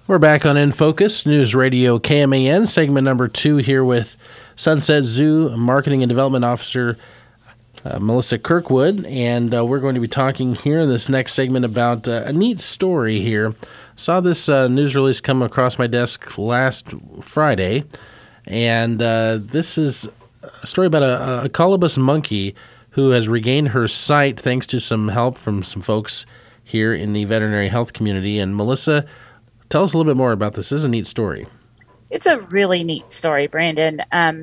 We're back on In Focus, News Radio KMAN, segment number 2 here with Sunset Zoo Marketing and Development Officer Melissa Kirkwood. And we're going to be talking here in this next segment about a neat story here. Saw this news release come across my desk last Friday. And this is a story about a colobus monkey who has regained her sight thanks to some help from some folks here in the veterinary health community. And Melissa, tell us a little bit more about this. This is a neat story. It's a really neat story, Brandon.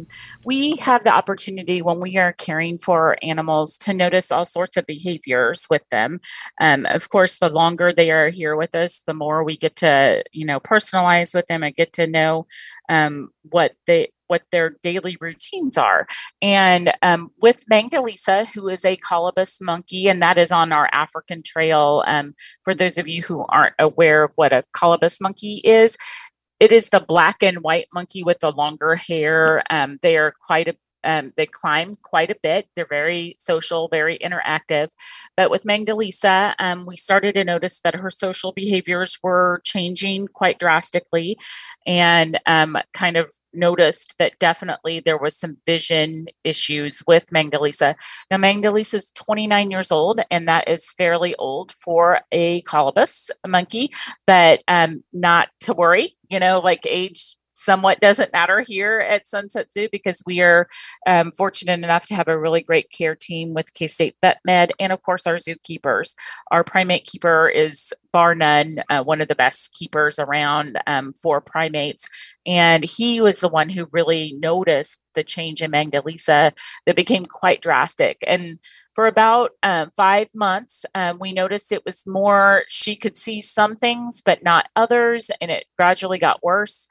We have the opportunity when we are caring for animals to notice all sorts of behaviors with them. Of course, the longer they are here with us, the more we get to, personalize with them and get to know what their daily routines are. And with Mangdelisa, who is a colobus monkey, and that is on our African trail. For those of you who aren't aware of what a colobus monkey is, it is the black and white monkey with the longer hair. They are they climb quite a bit. They're very social, very interactive. But with Mangdelisa, we started to notice that her social behaviors were changing quite drastically, and kind of noticed that definitely there was some vision issues with Mangdelisa. Now, Mangdelisa is 29 years old, and that is fairly old for a colobus monkey, but not to worry, age somewhat doesn't matter here at Sunset Zoo, because we are fortunate enough to have a really great care team with K-State Vet Med, and of course our zookeepers. Our primate keeper is bar none one of the best keepers around for primates, and he was the one who really noticed the change in Mangdelisa that became quite drastic. And for about 5 months, we noticed it was more, she could see some things, but not others, and it gradually got worse.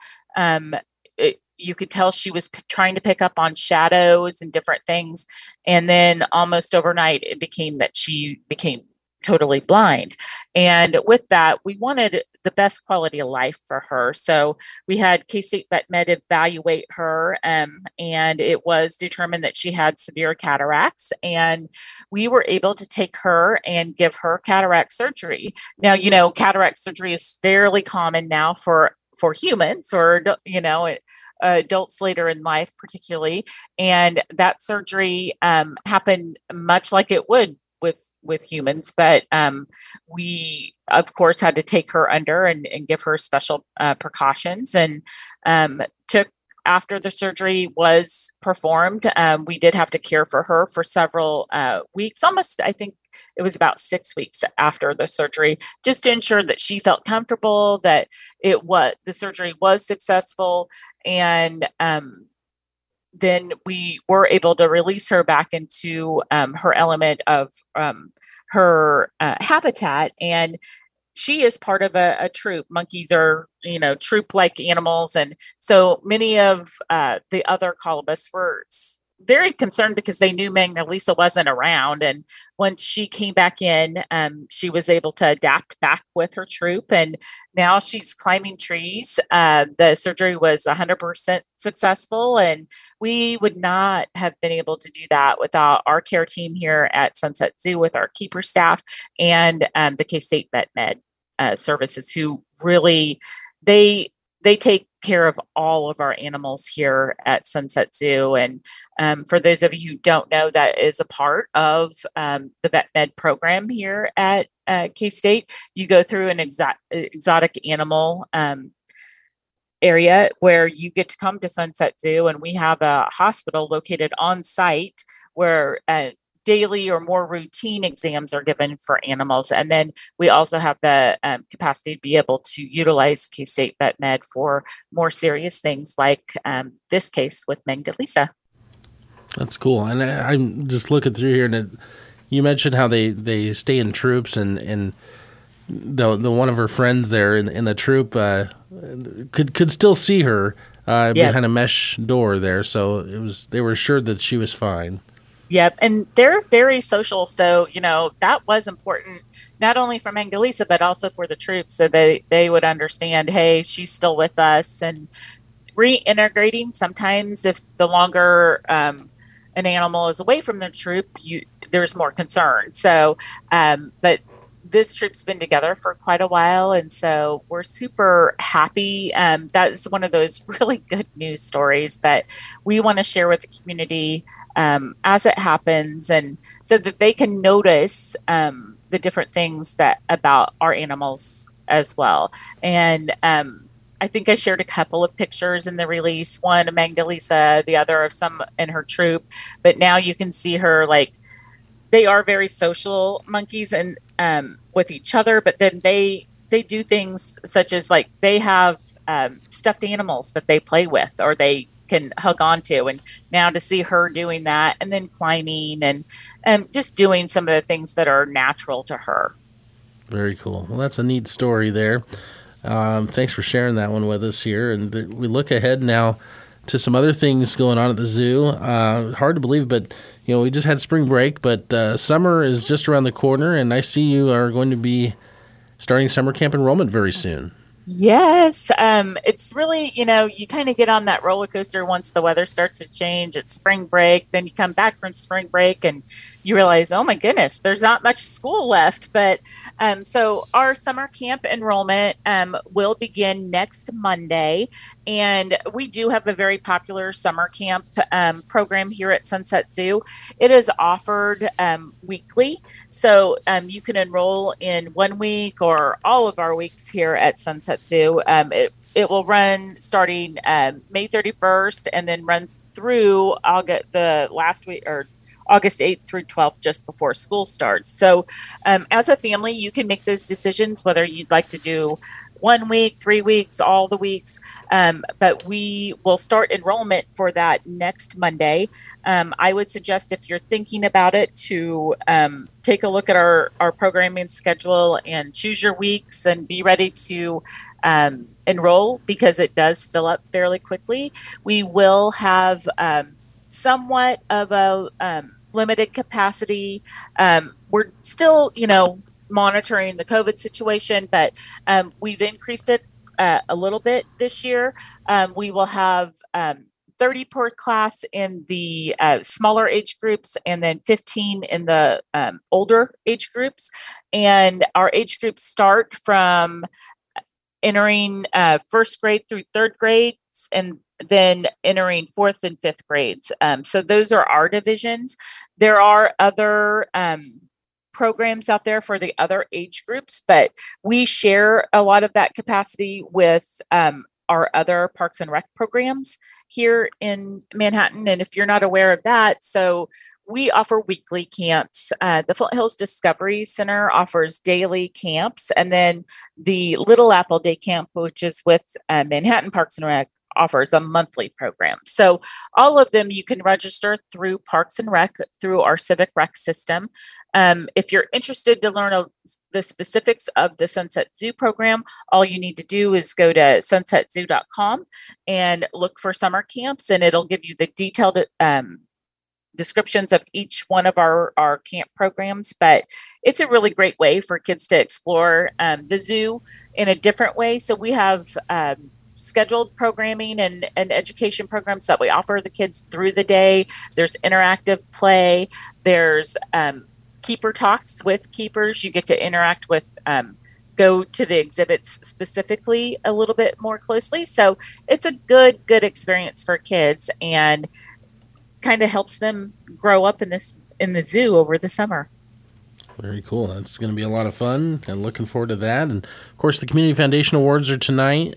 You could tell she was trying to pick up on shadows and different things. And then almost overnight, it became that she became totally blind. And with that, we wanted the best quality of life for her. So we had K-State Vet Med evaluate her, and it was determined that she had severe cataracts. And we were able to take her and give her cataract surgery. Now, cataract surgery is fairly common now for humans, or, adults later in life, particularly. And that surgery happened much like it would with humans, but we of course had to take her under and give her special precautions, and took after the surgery was performed, we did have to care for her for several weeks, almost, I think it was about 6 weeks after the surgery, just to ensure that she felt comfortable, that the surgery was successful. And then we were able to release her back into her element of her habitat. And she is part of a troop. Monkeys are, troop-like animals. And so many of the other colobus were very concerned because they knew Mangdelisa wasn't around. And once she came back in, she was able to adapt back with her troop. And now she's climbing trees. The surgery was 100% successful. And we would not have been able to do that without our care team here at Sunset Zoo, with our keeper staff and the K-State Vet Med services, who really, they take care of all of our animals here at Sunset Zoo. And for those of you who don't know, that is a part of the Vet Med program here at K-State. You go through an exotic animal area where you get to come to Sunset Zoo, and we have a hospital located on site where daily or more routine exams are given for animals. And then we also have the capacity to be able to utilize K-State Vet Med for more serious things, like this case with Mangdelisa. That's cool. And I'm just looking through here, and you mentioned how they stay in troops, and the one of her friends there in the troop could still see her behind a mesh door there. So they were assured that she was fine. Yep. And they're very social. So, that was important, not only for Mangdelisa, but also for the troops. So they would understand, hey, she's still with us. And reintegrating, sometimes if the longer an animal is away from the troop, there's more concern. So, but this troop's been together for quite a while, and so we're super happy. That's one of those really good news stories that we want to share with the community as it happens, and so that they can notice the different things that about our animals as well. And I think I shared a couple of pictures in the release, one of Magdalisa, the other of some in her troop, but now you can see her like they are very social monkeys and with each other, but then they do things such as like they have stuffed animals that they play with or they can hug onto, and now to see her doing that and then climbing and just doing some of the things that are natural to her. Very cool. Well, that's a neat story there. Thanks for sharing that one with us here. And we look ahead now to some other things going on at the zoo. Hard to believe, but we just had spring break, but summer is just around the corner, and I see you are going to be starting summer camp enrollment very soon. Yes. It's really, you kind of get on that roller coaster once the weather starts to change. It's spring break. Then you come back from spring break and you realize, oh my goodness, there's not much school left. But so our summer camp enrollment will begin next Monday. And we do have a very popular summer camp program here at Sunset Zoo. It is offered weekly. So you can enroll in 1 week or all of our weeks here at Sunset Zoo. It will run starting May 31st and then run through the last week or August 8th through 12th, just before school starts. So as a family, you can make those decisions whether you'd like to do 1 week, 3 weeks, all the weeks. But we will start enrollment for that next Monday. I would suggest if you're thinking about it to take a look at our programming schedule and choose your weeks and be ready to enroll, because it does fill up fairly quickly. We will have somewhat of a limited capacity. We're still, monitoring the COVID situation, but we've increased it a little bit this year. We will have 30 per class in the smaller age groups and then 15 in the older age groups. And our age groups start from entering first grade through third grades and then entering fourth and fifth grades. So those are our divisions. There are other programs out there for the other age groups, but we share a lot of that capacity with our other Parks and Rec programs here in Manhattan. And if you're not aware of that, so we offer weekly camps. The Flint Hills Discovery Center offers daily camps, and then the Little Apple Day Camp, which is with Manhattan Parks and Rec, offers a monthly program. So all of them you can register through Parks and Rec through our Civic Rec system. If you're interested to learn the specifics of the Sunset Zoo program, all you need to do is go to sunsetzoo.com and look for summer camps, and it'll give you the detailed descriptions of each one of our camp programs. But it's a really great way for kids to explore the zoo in a different way. So we have scheduled programming and education programs that we offer the kids through the day. There's interactive play. There's keeper talks with keepers. You get to interact with go to the exhibits specifically a little bit more closely. So it's a good experience for kids and kind of helps them grow up in the zoo over the summer. Very cool. That's going to be a lot of fun, and looking forward to that. And of course, the Community Foundation Awards are tonight.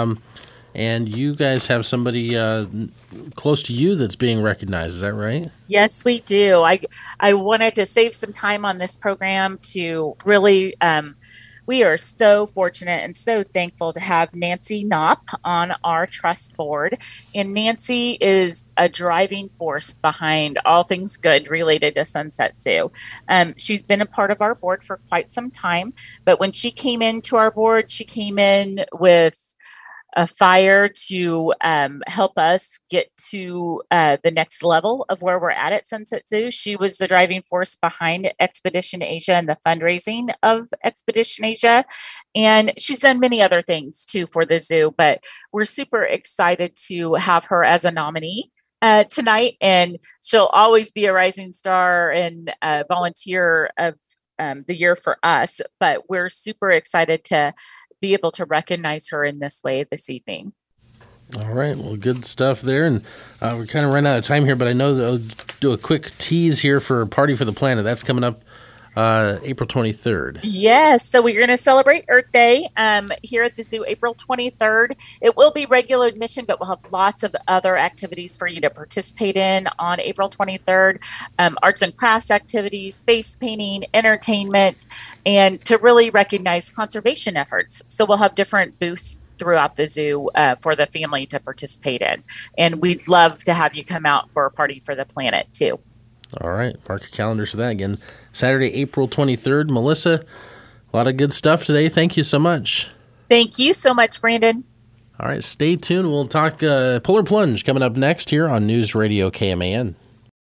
And you guys have somebody close to you that's being recognized. Is that right? Yes, we do. I wanted to save some time on this program to really, we are so fortunate and so thankful to have Nancy Knopp on our trust board. And Nancy is a driving force behind all things good related to Sunset Zoo. She's been a part of our board for quite some time, but when she came into our board, she came in with a fire to help us get to the next level of where we're at Sunset Zoo. She was the driving force behind Expedition Asia and the fundraising of Expedition Asia. And she's done many other things too for the zoo, but we're super excited to have her as a nominee tonight. And she'll always be a rising star and volunteer of the year for us, but we're super excited to be able to recognize her in this way this evening. All right. Well, good stuff there. And we're kind of running out of time here, but I know that I'll do a quick tease here for Party for the Planet. That's coming up April 23rd. Yes. So we're going to celebrate Earth Day here at the zoo April 23rd. It will be regular admission, but we'll have lots of other activities for you to participate in on April 23rd. Arts and crafts activities, face painting, entertainment, and to really recognize conservation efforts. So we'll have different booths throughout the zoo for the family to participate in. And we'd love to have you come out for a Party for the Planet too. All right. Mark your calendars for that again. Saturday, April 23rd. Melissa, a lot of good stuff today. Thank you so much. Thank you so much, Brandon. All right. Stay tuned. We'll talk Polar Plunge coming up next here on News Radio KMAN.